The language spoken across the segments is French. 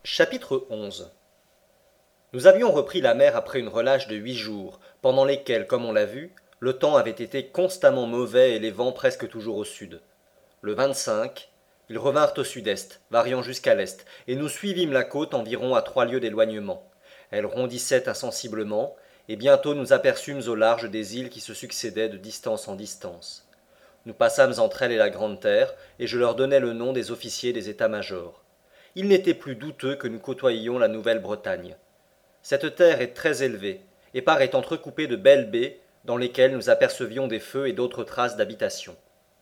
Chapitre 11. Nous avions repris la mer après une relâche de 8 jours, pendant lesquels, comme on l'a vu, le temps avait été constamment mauvais et les vents presque toujours au sud. Le 25, ils revinrent au sud-est, variant jusqu'à l'est, et nous suivîmes la côte environ à 3 lieues d'éloignement. Elle rondissait insensiblement, et bientôt nous aperçûmes au large des îles qui se succédaient de distance en distance. Nous passâmes entre elles et la Grande Terre, et je leur donnai le nom des officiers des états-majors. Il n'était plus douteux que nous côtoyions la Nouvelle-Bretagne. Cette terre est très élevée, et paraît entrecoupée de belles baies, dans lesquelles nous apercevions des feux et d'autres traces d'habitation.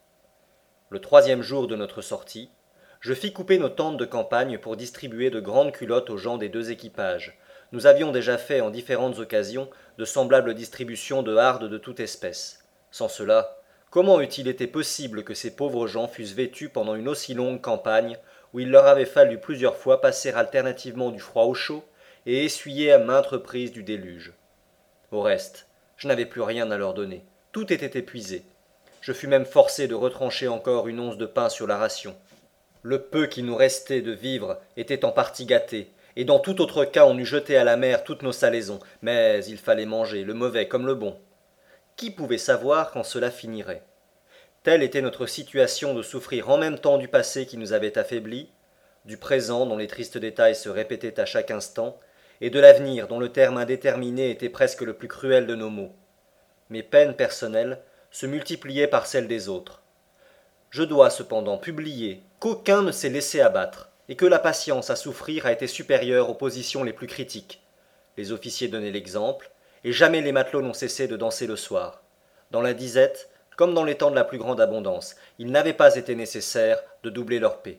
Le 3e jour de notre sortie, je fis couper nos tentes de campagne pour distribuer de grandes culottes aux gens des 2 équipages. Nous avions déjà fait en différentes occasions de semblables distributions de hardes de toute espèce. Sans cela, comment eût-il été possible que ces pauvres gens fussent vêtus pendant une aussi longue campagne, où il leur avait fallu plusieurs fois passer alternativement du froid au chaud, et essuyer à maintes reprises du déluge. Au reste, je n'avais plus rien à leur donner, tout était épuisé. Je fus même forcé de retrancher encore une once de pain sur la ration. Le peu qui nous restait de vivres était en partie gâté, et dans tout autre cas on eût jeté à la mer toutes nos salaisons, mais il fallait manger, le mauvais comme le bon. Qui pouvait savoir quand cela finirait? Telle était notre situation de souffrir en même temps du passé qui nous avait affaiblis, du présent dont les tristes détails se répétaient à chaque instant, et de l'avenir dont le terme indéterminé était presque le plus cruel de nos maux. Mes peines personnelles se multipliaient par celles des autres. Je dois cependant publier qu'aucun ne s'est laissé abattre, et que la patience à souffrir a été supérieure aux positions les plus critiques. Les officiers donnaient l'exemple, et jamais les matelots n'ont cessé de danser le soir. Dans la disette, comme dans les temps de la plus grande abondance, il n'avait pas été nécessaire de doubler leur paie.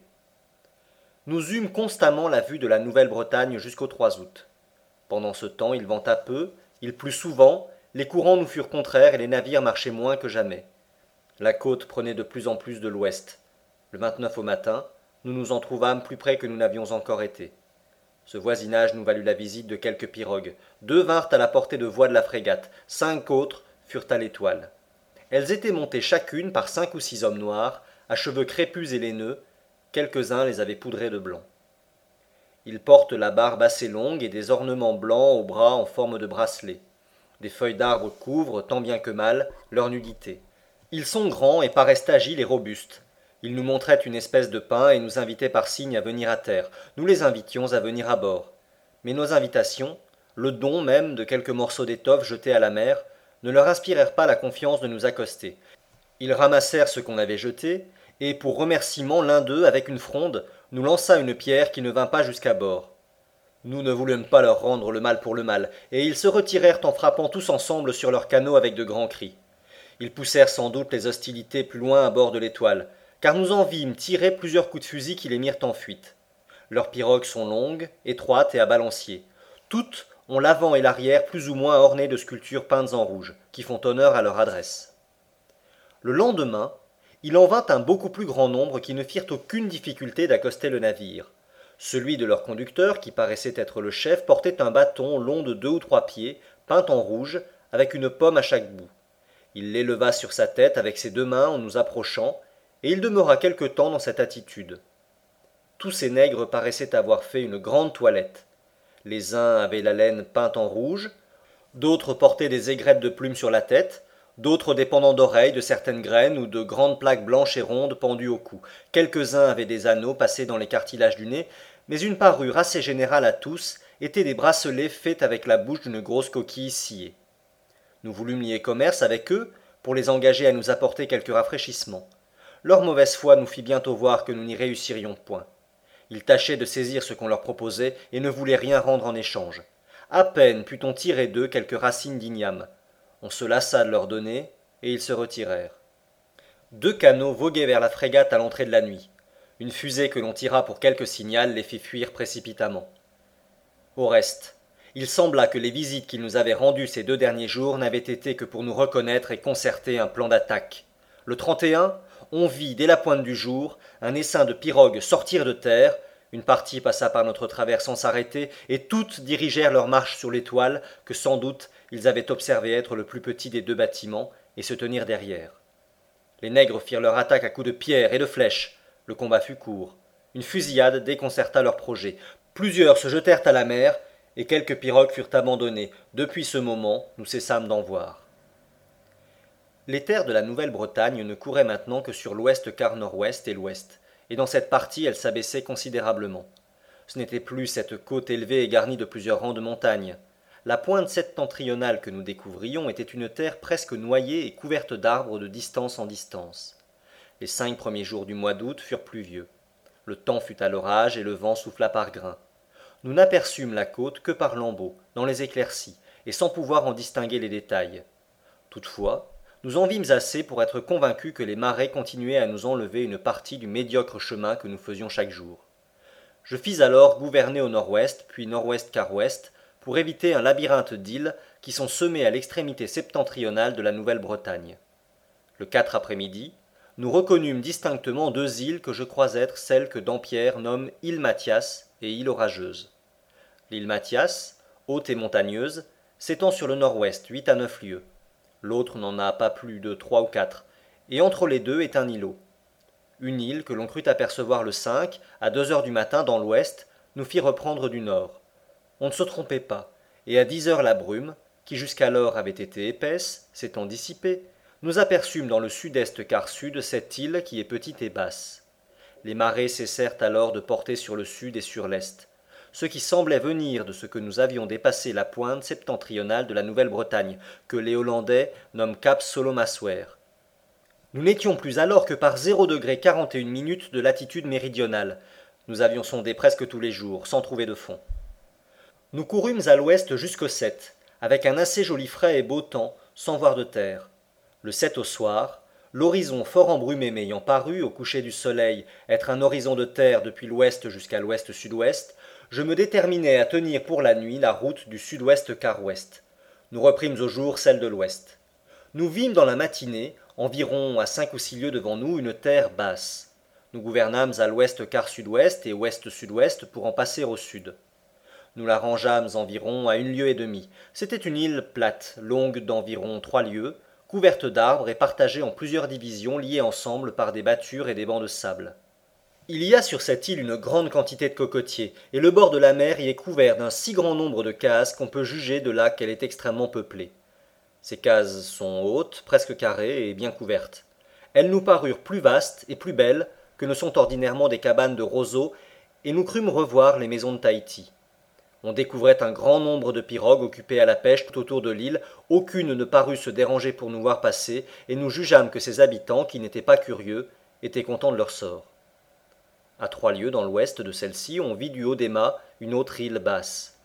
Nous eûmes constamment la vue de la Nouvelle-Bretagne jusqu'au 3 août. Pendant ce temps il venta peu, il plut souvent, les courants nous furent contraires et les navires marchaient moins que jamais. La côte prenait de plus en plus de l'ouest. Le 29 au matin, nous nous en trouvâmes plus près que nous n'avions encore été. Ce voisinage nous valut la visite de quelques pirogues. 2 vinrent à la portée de voie de la frégate, 5 autres furent à l'étoile. Elles étaient montées chacune par 5 ou 6 hommes noirs, à cheveux crépus et laineux, quelques-uns les avaient poudrés de blanc. Ils portent la barbe assez longue et des ornements blancs aux bras en forme de bracelets. Des feuilles d'arbres couvrent, tant bien que mal, leur nudité. Ils sont grands et paraissent agiles et robustes. Ils nous montraient une espèce de pain et nous invitaient par signe à venir à terre. Nous les invitions à venir à bord. Mais nos invitations, le don même de quelques morceaux d'étoffe jetés à la mer, ne leur inspirèrent pas la confiance de nous accoster. Ils ramassèrent ce qu'on avait jeté, et pour remerciement l'un d'eux, avec une fronde, nous lança une pierre qui ne vint pas jusqu'à bord. Nous ne voulûmes pas leur rendre le mal pour le mal, et ils se retirèrent en frappant tous ensemble sur leurs canots avec de grands cris. Ils poussèrent sans doute les hostilités plus loin à bord de l'Étoile, car nous en vîmes tirer plusieurs coups de fusil qui les mirent en fuite. Leurs pirogues sont longues, étroites et à balancier. Toutes ont l'avant et l'arrière plus ou moins ornés de sculptures peintes en rouge, qui font honneur à leur adresse. Le lendemain, il en vint un beaucoup plus grand nombre qui ne firent aucune difficulté d'accoster le navire. Celui de leur conducteur, qui paraissait être le chef, portait un bâton long de 2 ou 3 pieds, peint en rouge, avec une pomme à chaque bout. Il l'éleva sur sa tête avec ses 2 mains en nous approchant, et il demeura quelque temps dans cette attitude. Tous ces nègres paraissaient avoir fait une grande toilette. Les uns avaient la laine peinte en rouge, d'autres portaient des aigrettes de plumes sur la tête, d'autres des pendants d'oreilles de certaines graines ou de grandes plaques blanches et rondes pendues au cou. Quelques-uns avaient des anneaux passés dans les cartilages du nez, mais une parure assez générale à tous était des bracelets faits avec la bouche d'une grosse coquille sciée. Nous voulûmes lier commerce avec eux pour les engager à nous apporter quelques rafraîchissements. Leur mauvaise foi nous fit bientôt voir que nous n'y réussirions point. Ils tâchaient de saisir ce qu'on leur proposait et ne voulaient rien rendre en échange. À peine put-on tirer d'eux quelques racines d'igname. On se lassa de leur donner, et ils se retirèrent. 2 canots voguaient vers la frégate à l'entrée de la nuit. Une fusée que l'on tira pour quelque signal les fit fuir précipitamment. Au reste, il sembla que les visites qu'ils nous avaient rendues ces 2 derniers jours n'avaient été que pour nous reconnaître et concerter un plan d'attaque. Le 31, on vit, dès la pointe du jour, un essaim de pirogues sortir de terre. Une partie passa par notre travers sans s'arrêter, et toutes dirigèrent leur marche sur l'Étoile, que sans doute ils avaient observé être le plus petit des 2 bâtiments, et se tenir derrière. Les nègres firent leur attaque à coups de pierres et de flèches. Le combat fut court. Une fusillade déconcerta leur projet. Plusieurs se jetèrent à la mer, et quelques pirogues furent abandonnées. Depuis ce moment, nous cessâmes d'en voir. Les terres de la Nouvelle-Bretagne ne couraient maintenant que sur l'ouest quart nord-ouest et l'ouest, et dans cette partie elles s'abaissaient considérablement. Ce n'était plus cette côte élevée et garnie de plusieurs rangs de montagnes. La pointe septentrionale que nous découvrions était une terre presque noyée et couverte d'arbres de distance en distance. Les 5 premiers jours du mois d'août furent pluvieux. Le temps fut à l'orage et le vent souffla par grains. Nous n'aperçûmes la côte que par lambeaux, dans les éclaircies, et sans pouvoir en distinguer les détails. Toutefois, nous en vîmes assez pour être convaincus que les marées continuaient à nous enlever une partie du médiocre chemin que nous faisions chaque jour. Je fis alors gouverner au nord-ouest, puis nord-ouest quart ouest, pour éviter un labyrinthe d'îles qui sont semées à l'extrémité septentrionale de la Nouvelle-Bretagne. Le 4 après-midi, nous reconnûmes distinctement 2 îles que je crois être celles que Dampierre nomme île Mathias et île Orageuse. L'île Mathias, haute et montagneuse, s'étend sur le nord-ouest, 8 à 9 lieues. L'autre n'en a pas plus de 3 ou 4, et entre les deux est un îlot. Une île que l'on crut apercevoir le 5, à 2 heures du matin dans l'ouest, nous fit reprendre du nord. On ne se trompait pas, et à 10 heures la brume, qui jusqu'alors avait été épaisse, s'étant dissipée, nous aperçûmes dans le sud-est quart sud cette île qui est petite et basse. Les marées cessèrent alors de porter sur le sud et sur l'est, ce qui semblait venir de ce que nous avions dépassé la pointe septentrionale de la Nouvelle-Bretagne, que les Hollandais nomment Cap Solomassoer. Nous n'étions plus alors que par 0° 41' de latitude méridionale. Nous avions sondé presque tous les jours, sans trouver de fond. Nous courûmes à l'ouest jusqu'au 7, avec un assez joli frais et beau temps, sans voir de terre. Le 7 au soir, l'horizon fort embrumé m'ayant paru, au coucher du soleil, être un horizon de terre depuis l'ouest jusqu'à l'ouest-sud-ouest, je me déterminai à tenir pour la nuit la route du sud-ouest quart ouest. Nous reprîmes au jour celle de l'ouest. Nous vîmes dans la matinée, environ à 5 ou 6 lieues devant nous, une terre basse. Nous gouvernâmes à l'ouest quart sud-ouest et ouest-sud-ouest pour en passer au sud. Nous la rangeâmes environ à 1 lieue et demie. C'était une île plate, longue d'environ 3 lieues, couverte d'arbres et partagée en plusieurs divisions liées ensemble par des battures et des bancs de sable. Il y a sur cette île une grande quantité de cocotiers, et le bord de la mer y est couvert d'un si grand nombre de cases qu'on peut juger de là qu'elle est extrêmement peuplée. Ces cases sont hautes, presque carrées et bien couvertes. Elles nous parurent plus vastes et plus belles que ne sont ordinairement des cabanes de roseaux, et nous crûmes revoir les maisons de Tahiti. On découvrait un grand nombre de pirogues occupées à la pêche tout autour de l'île, aucune ne parut se déranger pour nous voir passer, et nous jugeâmes que ses habitants, qui n'étaient pas curieux, étaient contents de leur sort. À 3 lieues dans l'ouest de celle-ci, on vit du haut des mâts une autre île basse.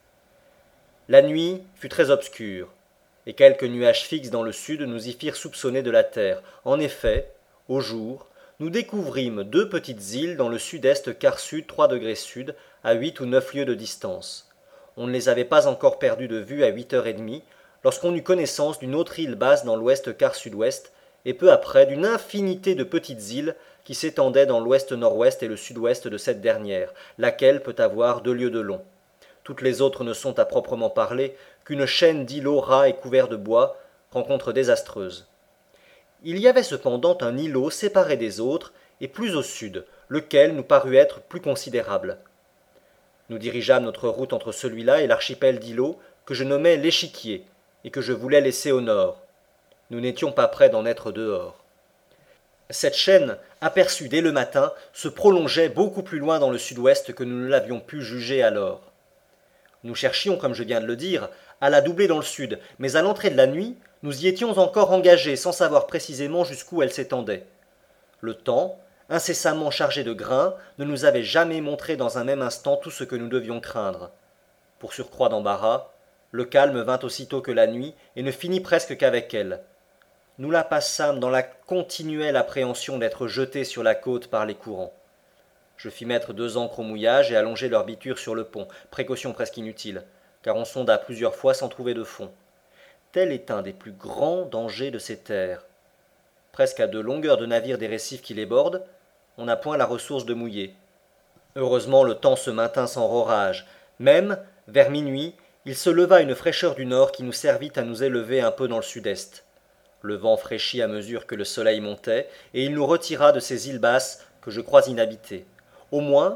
La nuit fut très obscure, et quelques nuages fixes dans le sud nous y firent soupçonner de la terre. En effet, au jour, nous découvrîmes 2 petites îles dans le sud-est quart sud 3° sud, à 8 ou 9 lieues de distance. On ne les avait pas encore perdues de vue à 8h30, lorsqu'on eut connaissance d'une autre île basse dans l'ouest quart sud-ouest, et peu après d'une infinité de petites îles qui s'étendaient dans l'ouest-nord-ouest et le sud-ouest de cette dernière, laquelle peut avoir 2 lieues de long. Toutes les autres ne sont à proprement parler qu'une chaîne d'îlots ras et couverts de bois, rencontre désastreuse. Il y avait cependant un îlot séparé des autres, et plus au sud, lequel nous parut être plus considérable. Nous dirigeâmes notre route entre celui-là et l'archipel d'îlots que je nommais l'Échiquier, et que je voulais laisser au nord. Nous n'étions pas près d'en être dehors. Cette chaîne, aperçue dès le matin, se prolongeait beaucoup plus loin dans le sud-ouest que nous ne l'avions pu juger alors. Nous cherchions, comme je viens de le dire, à la doubler dans le sud, mais à l'entrée de la nuit, nous y étions encore engagés sans savoir précisément jusqu'où elle s'étendait. Le temps, incessamment chargé de grains, ne nous avait jamais montré dans un même instant tout ce que nous devions craindre. Pour surcroît d'embarras, le calme vint aussitôt que la nuit et ne finit presque qu'avec elle. Nous la passâmes dans la continuelle appréhension d'être jetés sur la côte par les courants. Je fis mettre 2 ancres au mouillage et allonger leur biture sur le pont, précaution presque inutile, car on sonda plusieurs fois sans trouver de fond. Tel est un des plus grands dangers de ces terres. Presque à 2 longueurs de navire des récifs qui les bordent, on n'a point la ressource de mouiller. Heureusement le temps se maintint sans orage. Même, vers minuit, il se leva une fraîcheur du nord qui nous servit à nous élever un peu dans le sud-est. Le vent fraîchit à mesure que le soleil montait, et il nous retira de ces îles basses que je crois inhabitées. Au moins,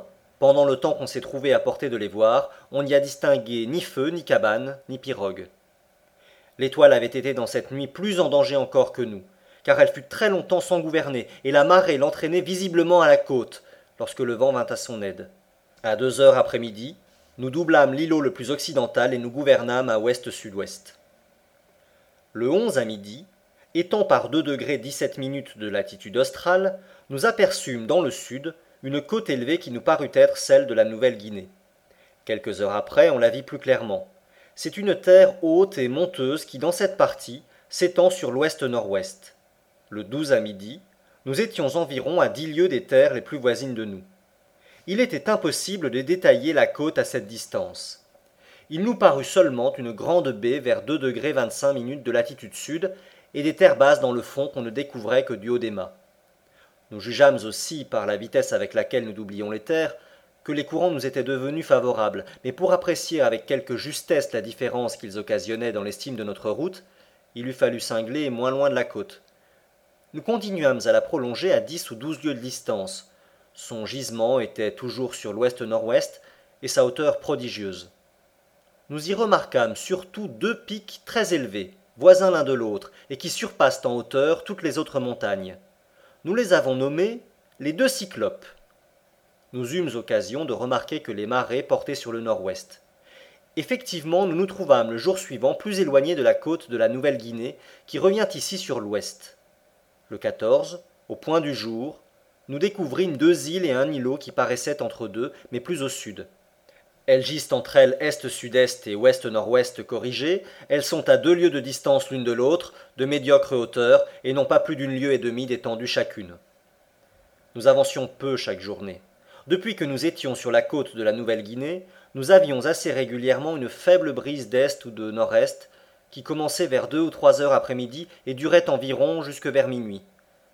Pendant le temps qu'on s'est trouvé à portée de les voir, on n'y a distingué ni feu, ni cabane, ni pirogue. L'étoile avait été dans cette nuit plus en danger encore que nous, car elle fut très longtemps sans gouverner, et la marée l'entraînait visiblement à la côte, lorsque le vent vint à son aide. À 2 heures après-midi, nous doublâmes l'îlot le plus occidental et nous gouvernâmes à ouest-sud-ouest. Le 11 à midi, étant par 2° 17' de latitude australe, nous aperçûmes dans le sud une côte élevée qui nous parut être celle de la Nouvelle-Guinée. Quelques heures après, on la vit plus clairement. C'est une terre haute et monteuse qui, dans cette partie, s'étend sur l'ouest-nord-ouest. Le 12 à midi, nous étions environ à 10 lieues des terres les plus voisines de nous. Il était impossible de détailler la côte à cette distance. Il nous parut seulement une grande baie vers 2° 25' de latitude sud et des terres basses dans le fond qu'on ne découvrait que du haut des mâts. Nous jugeâmes aussi, par la vitesse avec laquelle nous doublions les terres, que les courants nous étaient devenus favorables, mais pour apprécier avec quelque justesse la différence qu'ils occasionnaient dans l'estime de notre route, il eût fallu cingler moins loin de la côte. Nous continuâmes à la prolonger à 10 ou 12 lieues de distance. Son gisement était toujours sur l'ouest-nord-ouest et sa hauteur prodigieuse. Nous y remarquâmes surtout 2 pics très élevés, voisins l'un de l'autre, et qui surpassent en hauteur toutes les autres montagnes. Nous les avons nommés les 2 Cyclopes. Nous eûmes occasion de remarquer que les marées portaient sur le nord-ouest. Effectivement, nous nous trouvâmes le jour suivant plus éloignés de la côte de la Nouvelle-Guinée, qui revient ici sur l'ouest. Le 14, au point du jour, nous découvrîmes 2 îles et un îlot qui paraissaient entre deux, mais plus au sud. Elles gisent entre elles est-sud-est et ouest-nord-ouest corrigées, elles sont à 2 lieues de distance l'une de l'autre, de médiocre hauteur, et n'ont pas plus d'1 lieue et demie d'étendue chacune. Nous avancions peu chaque journée. Depuis que nous étions sur la côte de la Nouvelle-Guinée, nous avions assez régulièrement une faible brise d'est ou de nord-est, qui commençait vers 2 ou 3 heures après-midi et durait environ jusque vers minuit.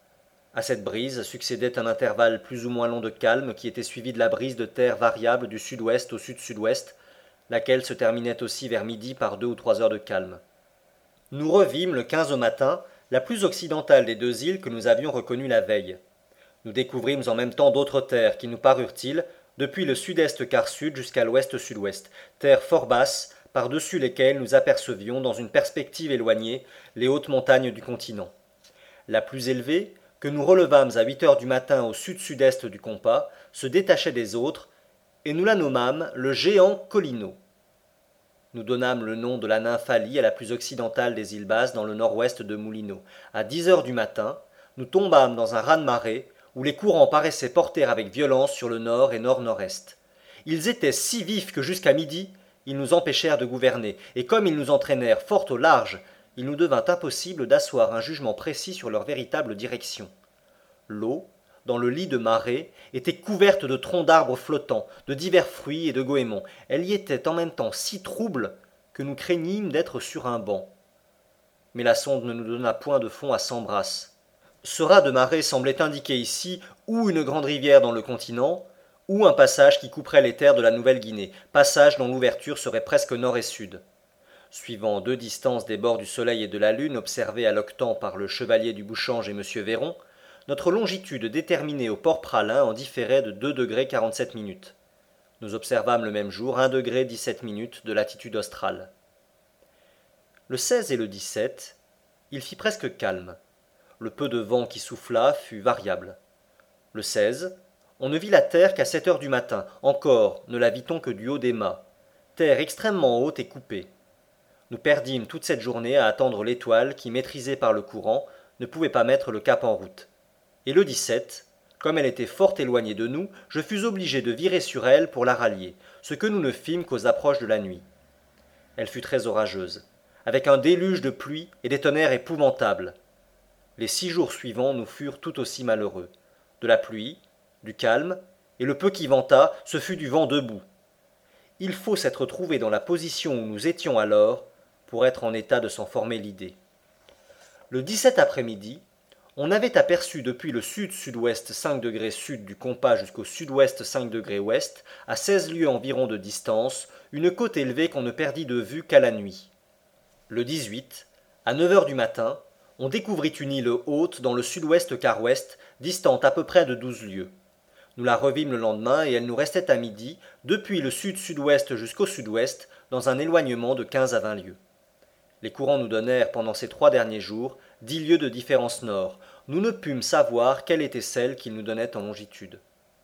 À cette brise succédait un intervalle plus ou moins long de calme qui était suivi de la brise de terre variable du sud-ouest au sud-sud-ouest, laquelle se terminait aussi vers midi par 2 ou 3 heures de calme. Nous revîmes le 15 au matin la plus occidentale des 2 îles que nous avions reconnues la veille. Nous découvrîmes en même temps d'autres terres qui nous parurent-ils, depuis le sud-est quart sud jusqu'à l'ouest-sud-ouest, terres fort basses, par-dessus lesquelles nous apercevions, dans une perspective éloignée, les hautes montagnes du continent. La plus élevée, que nous relevâmes à 8 heures du matin au sud-sud-est du compas, se détachait des autres, et nous la nommâmes le géant Colino. Nous donnâmes le nom de la Nymphalie à la plus occidentale des îles basses dans le nord-ouest de Moulineaux. À 10 heures du matin, nous tombâmes dans un raz-de-marée, où les courants paraissaient porter avec violence sur le nord et nord-nord-est. Ils étaient si vifs que jusqu'à midi, ils nous empêchèrent de gouverner, et comme ils nous entraînèrent fort au large, il nous devint impossible d'asseoir un jugement précis sur leur véritable direction. L'eau, dans le lit de marée, était couverte de troncs d'arbres flottants, de divers fruits et de goémons. Elle y était en même temps si trouble que nous craignîmes d'être sur un banc. Mais la sonde ne nous donna point de fond à 100 brasses. Ce raz de marée semblait indiquer ici ou une grande rivière dans le continent, ou un passage qui couperait les terres de la Nouvelle-Guinée, passage dont l'ouverture serait presque nord et sud. Suivant 2 distances des bords du soleil et de la lune observées à l'octant par le chevalier du Bouchange et M. Véron, notre longitude déterminée au port Pralin en différait de 2° 47'. Nous observâmes le même jour 1° 17' de latitude australe. Le 16 et le 17, il fit presque calme. Le peu de vent qui souffla fut variable. Le 16, on ne vit la terre qu'à 7 heures du matin, encore ne la vit-on que du haut des mâts, terre extrêmement haute et coupée. Nous perdîmes toute cette journée à attendre l'étoile qui, maîtrisée par le courant, ne pouvait pas mettre le cap en route. Et le 17, comme elle était fort éloignée de nous, je fus obligé de virer sur elle pour la rallier, ce que nous ne fîmes qu'aux approches de la nuit. Elle fut très orageuse, avec un déluge de pluie et des tonnerres épouvantables. Les 6 jours suivants nous furent tout aussi malheureux. De la pluie, du calme, et le peu qui venta, ce fut du vent debout. Il faut s'être trouvé dans la position où nous étions alors pour être en état de s'en former l'idée. Le 17 après-midi, on avait aperçu depuis le sud-sud-ouest 5° sud du compas jusqu'au sud-ouest 5° ouest, à 16 lieues environ de distance, une côte élevée qu'on ne perdit de vue qu'à la nuit. Le 18, à 9 heures du matin, on découvrit une île haute dans le sud-ouest quart ouest, distante à peu près de 12 lieues. Nous la revîmes le lendemain et elle nous restait à midi, depuis le sud-sud-ouest jusqu'au sud-ouest, dans un éloignement de 15 à 20 lieues. Les courants nous donnèrent pendant ces 3 derniers jours 10 lieues de différence nord. Nous ne pûmes savoir quelle était celle qu'ils nous donnaient en longitude.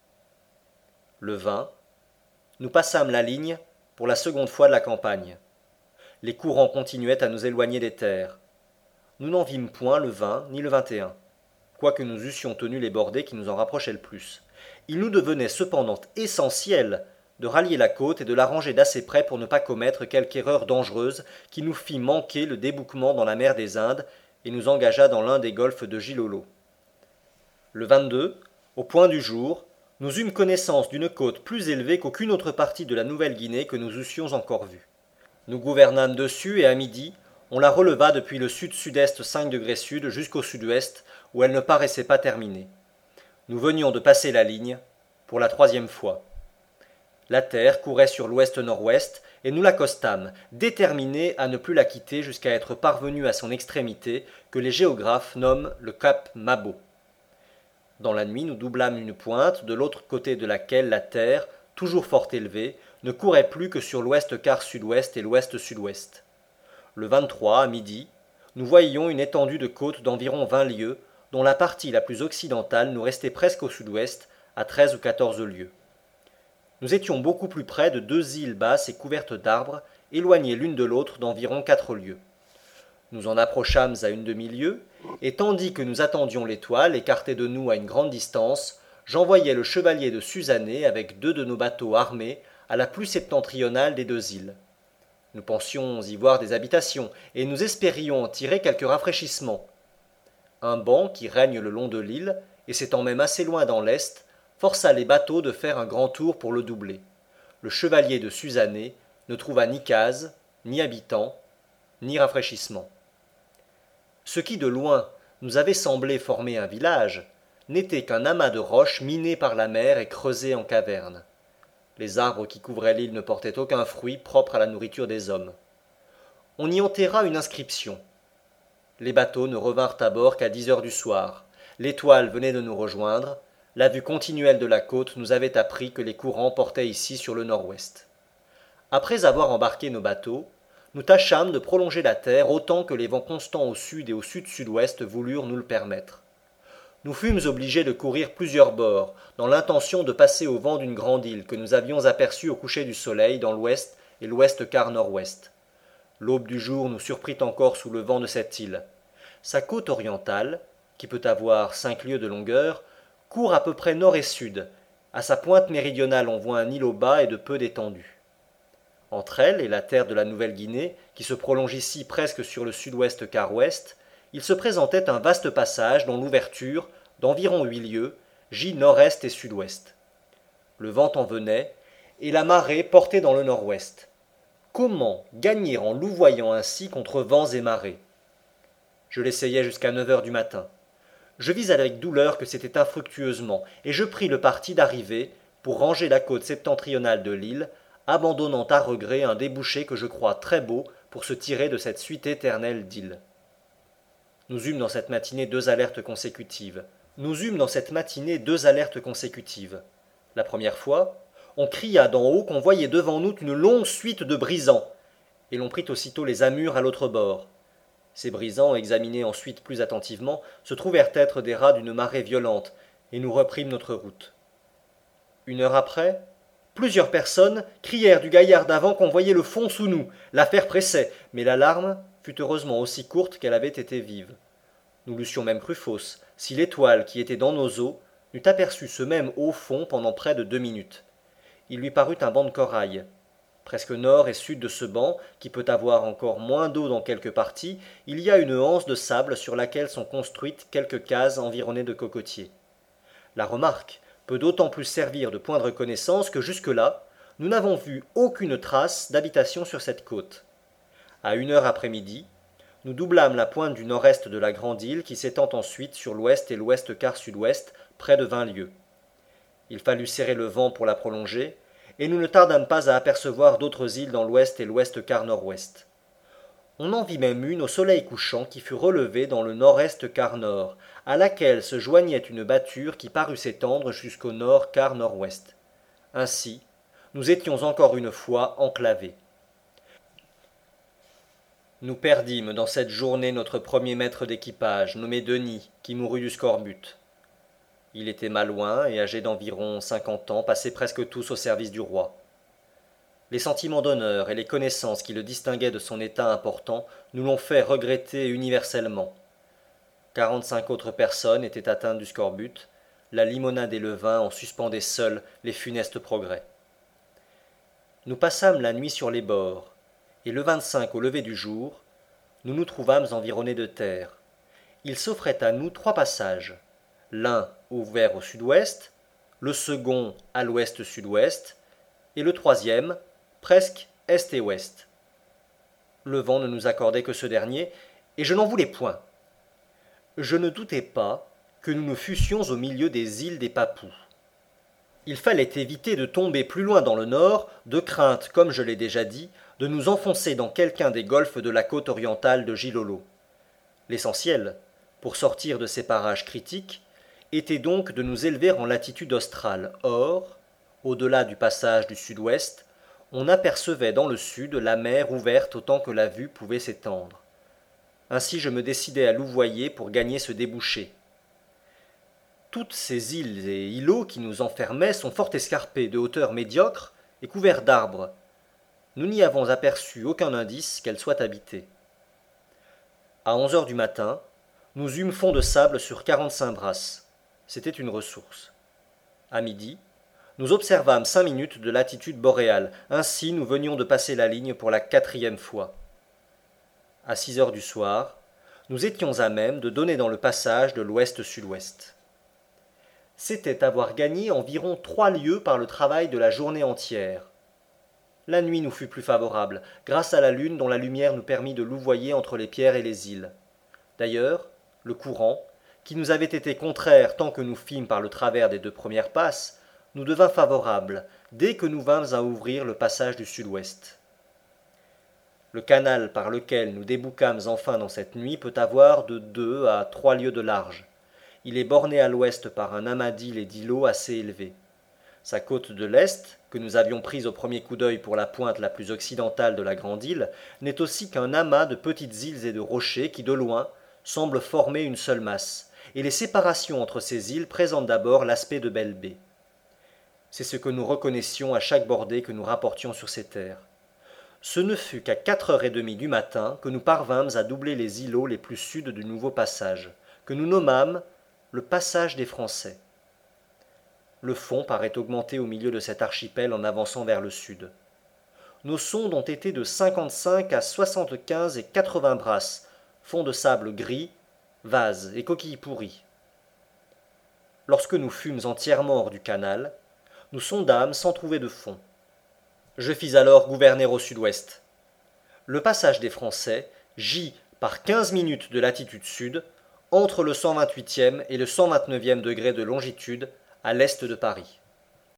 Le 20, nous passâmes la ligne pour la seconde fois de la campagne. Les courants continuaient à nous éloigner des terres. Nous n'en vîmes point le 20 ni le 21, quoique nous eussions tenu les bordées qui nous en rapprochaient le plus. Il nous devenait cependant essentiel de rallier la côte et de la ranger d'assez près pour ne pas commettre quelque erreur dangereuse qui nous fît manquer le débouquement dans la mer des Indes et nous engagea dans l'un des golfes de Gilolo. Le 22, au point du jour, nous eûmes connaissance d'une côte plus élevée qu'aucune autre partie de la Nouvelle-Guinée que nous eussions encore vue. Nous gouvernâmes dessus et à midi, on la releva depuis le sud-sud-est 5 degrés sud jusqu'au sud-ouest où elle ne paraissait pas terminée. Nous venions de passer la ligne pour la 3e fois. La terre courait sur l'ouest-nord-ouest et nous l'accostâmes, déterminés à ne plus la quitter jusqu'à être parvenus à son extrémité que les géographes nomment le cap Mabo. Dans la nuit, nous doublâmes une pointe de l'autre côté de laquelle la terre, toujours fort élevée, ne courait plus que sur l'ouest-quart sud-ouest et l'ouest-sud-ouest. Le 23, à midi, nous voyions une étendue de côte d'environ 20 lieues, dont la partie la plus occidentale nous restait presque au sud-ouest, à 13 ou 14 lieues. Nous étions beaucoup plus près de 2 îles basses et couvertes d'arbres, éloignées l'une de l'autre d'environ 4 lieues. Nous en approchâmes à une demi-lieue, et tandis que nous attendions l'étoile, écartée de nous à une grande distance, j'envoyai le chevalier de Suzané avec 2 de nos bateaux armés à la plus septentrionale des 2 îles. Nous pensions y voir des habitations, et nous espérions en tirer quelque rafraîchissement. Un banc qui règne le long de l'île, et s'étend même assez loin dans l'est, força les bateaux de faire un grand tour pour le doubler. Le chevalier de Suzané ne trouva ni case, ni habitants, ni rafraîchissement. Ce qui de loin nous avait semblé former un village, n'était qu'un amas de roches minées par la mer et creusées en cavernes. Les arbres qui couvraient l'île ne portaient aucun fruit propre à la nourriture des hommes. On y enterra une inscription. Les bateaux ne revinrent à bord qu'à 10 heures du soir. L'étoile venait de nous rejoindre. La vue continuelle de la côte nous avait appris que les courants portaient ici sur le nord-ouest. Après avoir embarqué nos bateaux, nous tâchâmes de prolonger la terre autant que les vents constants au sud et au sud-sud-ouest voulurent nous le permettre. Nous fûmes obligés de courir plusieurs bords, dans l'intention de passer au vent d'une grande île que nous avions aperçue au coucher du soleil dans l'ouest et l'ouest-quart nord-ouest. L'aube du jour nous surprit encore sous le vent de cette île. Sa côte orientale, qui peut avoir 5 lieues de longueur, court à peu près nord et sud. À sa pointe méridionale on voit un îlot bas et de peu d'étendue. Entre elle et la terre de la Nouvelle-Guinée, qui se prolonge ici presque sur le sud-ouest quart ouest, il se présentait un vaste passage dont l'ouverture, d'environ 8 lieues, gît nord-est et sud-ouest. Le vent en venait, et la marée portait dans le nord-ouest. Comment gagner en louvoyant ainsi contre vents et marées? Je l'essayai jusqu'à 9 heures du matin. Je vis avec douleur que c'était infructueusement, et je pris le parti d'arriver, pour ranger la côte septentrionale de l'île, abandonnant à regret un débouché que je crois très beau pour se tirer de cette suite éternelle d'îles. Nous eûmes dans cette matinée 2 alertes consécutives. La première fois, on cria d'en haut qu'on voyait devant nous une longue suite de brisants, et l'on prit aussitôt les amures à l'autre bord. Ces brisants, examinés ensuite plus attentivement, se trouvèrent être des rats d'une marée violente, et nous reprîmes notre route. 1 heure après, plusieurs personnes crièrent du gaillard d'avant qu'on voyait le fond sous nous. L'affaire pressait, mais l'alarme fut heureusement aussi courte qu'elle avait été vive. Nous l'eussions même cru fausse, si l'étoile qui était dans nos eaux n'eût aperçu ce même haut fond pendant près de 2 minutes. Il lui parut un banc de corail. Presque nord et sud de ce banc, qui peut avoir encore moins d'eau dans quelques parties, il y a une anse de sable sur laquelle sont construites quelques cases environnées de cocotiers. La remarque peut d'autant plus servir de point de reconnaissance que jusque-là, nous n'avons vu aucune trace d'habitation sur cette côte. À 1 heure après-midi, nous doublâmes la pointe du nord-est de la grande île qui s'étend ensuite sur l'ouest et l'ouest quart sud-ouest, près de 20 lieues. Il fallut serrer le vent pour la prolonger, et nous ne tardâmes pas à apercevoir d'autres îles dans l'ouest et l'ouest quart nord-ouest. On en vit même une au soleil couchant qui fut relevée dans le nord-est quart nord, à laquelle se joignait une bâture qui parut s'étendre jusqu'au nord quart nord-ouest. Ainsi, nous étions encore une fois enclavés. Nous perdîmes dans cette journée notre premier maître d'équipage, nommé Denis, qui mourut du scorbut. Il était malouin et âgé d'environ 50 ans, passés presque tous au service du roi. Les sentiments d'honneur et les connaissances qui le distinguaient de son état important nous l'ont fait regretter universellement. 45 autres personnes étaient atteintes du scorbut, la limonade et le vin en suspendaient seuls les funestes progrès. Nous passâmes la nuit sur les bords, et le 25 au lever du jour, nous nous trouvâmes environnés de terre. Il s'offrait à nous 3 passages, l'un ouvert au sud-ouest, le second à l'ouest-sud-ouest, et le troisième presque est et ouest. Le vent ne nous accordait que ce dernier, et je n'en voulais point. Je ne doutais pas que nous ne fussions au milieu des îles des Papous. Il fallait éviter de tomber plus loin dans le nord, de crainte, comme je l'ai déjà dit, de nous enfoncer dans quelqu'un des golfes de la côte orientale de Gilolo. L'essentiel, pour sortir de ces parages critiques, était donc de nous élever en latitude australe. Or, au-delà du passage du sud-ouest, on apercevait dans le sud la mer ouverte autant que la vue pouvait s'étendre. Ainsi je me décidai à louvoyer pour gagner ce débouché. Toutes ces îles et îlots qui nous enfermaient sont fort escarpés, de hauteur médiocre et couverts d'arbres. Nous n'y avons aperçu aucun indice qu'elles soient habitées. À 11 heures du matin, nous eûmes fond de sable sur 45 brasses. C'était une ressource. À midi, nous observâmes 5 minutes de latitude boréale. Ainsi, nous venions de passer la ligne pour la 4e fois. À 6 heures du soir, nous étions à même de donner dans le passage de l'ouest-sud-ouest. C'était avoir gagné environ 3 lieues par le travail de la journée entière. La nuit nous fut plus favorable, grâce à la lune dont la lumière nous permit de louvoyer entre les pierres et les îles. D'ailleurs, le courant, qui nous avait été contraire tant que nous fîmes par le travers des 2 premières passes, nous devint favorable dès que nous vînmes à ouvrir le passage du sud-ouest. Le canal par lequel nous débouquâmes enfin dans cette nuit peut avoir de 2 à 3 lieues de large. Il est borné à l'ouest par un amas d'îles et d'îlots assez élevé. Sa côte de l'est, que nous avions prise au premier coup d'œil pour la pointe la plus occidentale de la grande île, n'est aussi qu'un amas de petites îles et de rochers qui, de loin, semblent former une seule masse, et les séparations entre ces îles présentent d'abord l'aspect de belles baies. C'est ce que nous reconnaissions à chaque bordée que nous rapportions sur ces terres. Ce ne fut qu'à 4h30 du matin que nous parvînmes à doubler les îlots les plus sud du nouveau passage, que nous nommâmes le passage des Français. Le fond paraît augmenter au milieu de cet archipel en avançant vers le sud. Nos sondes ont été de 55 à 75 et 80 brasses, fond de sable gris, vases et coquilles pourries. Lorsque nous fûmes entièrement hors du canal, nous sondâmes sans trouver de fond. Je fis alors gouverner au sud-ouest. Le passage des Français gît par 15 minutes de latitude sud, entre le 128e et le 129e degré de longitude, à l'est de Paris.